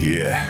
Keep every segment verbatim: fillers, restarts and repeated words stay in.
Yeah.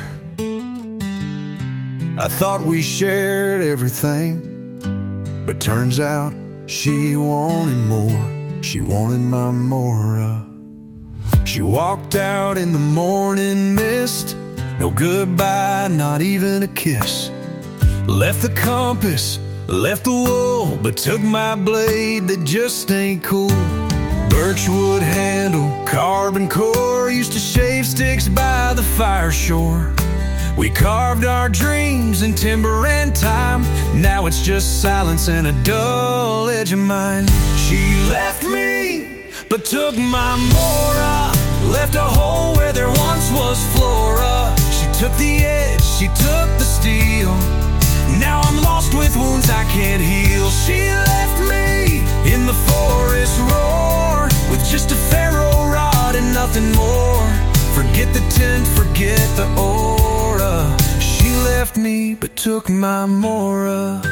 I thought we shared everything, but turns out she wanted more. She wanted my Mora. She walked out in the morning mist. No goodbye, not even a kiss. Left the compass, left the wool, but took my blade that just ain't cool. Birchwood handle, carbon core, used to shave sticks by the fire shore. We carved our dreams in timber and time. Now it's just silence and a dull edge of mine. She left me, but took my Mora. Left a hole where there once was flora. She took the edge, she took the steel. Now I'm lost with wounds I can't heal. She left me in the forest roar, with just a ferro rod and nothing more. Forget the tent, forget the aura. She left me, but took my Mora.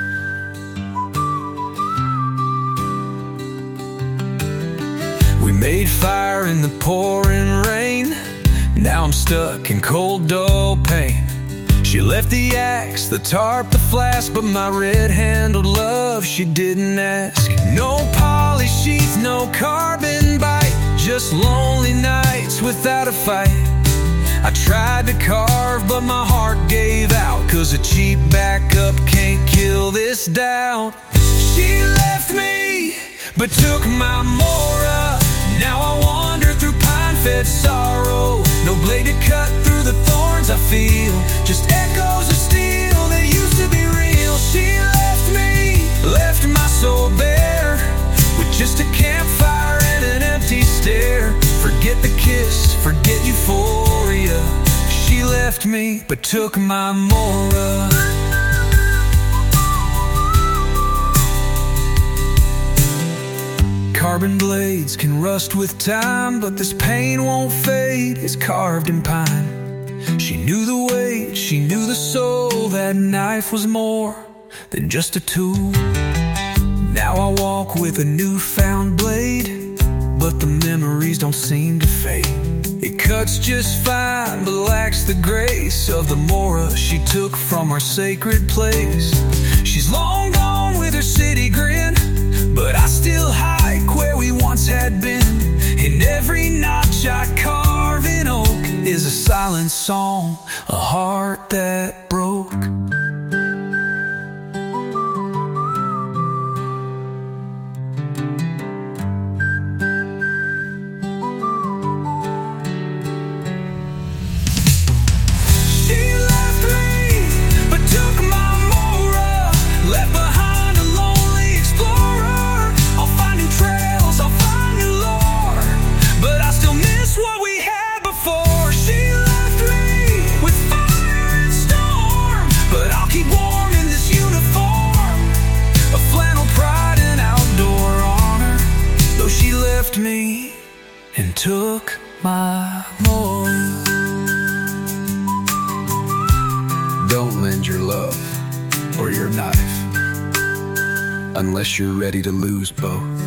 We made fire in the pouring rain. Now I'm stuck in cold, dull pain. She left the axe, the tarp, the flask, but my red-handled love she didn't ask. No poly sheath, no carbon bite, just lonely nights without a fight. I tried to carve, but my heart gave out, 'cause a cheap backup can't kill this doubt. She left me, but took my Mora. Now I wander through pine-fed sorrow. No blade to cut through the thorns I feel, just echoes of steel that used to be real. She left me, left my soul bare, with just a campfire and an empty stare. Forget the kiss, forget euphoria. She left me, but took my Mora. Carbon blades can rust with time, but this pain won't fade, it's carved in pine. She knew the weight, she knew the soul. That knife was more than just a tool. Now I walk with a newfound blade, but the memories don't seem to fade. It cuts just fine, but lacks the grace of the Mora she took from our sacred place. She's long gone with her city grin, but I still hike where we once had been. And every notch I carve in oak is a silent song, a heart that broke. Me and took my Mora. Don't lend your love or your knife unless you're ready to lose both.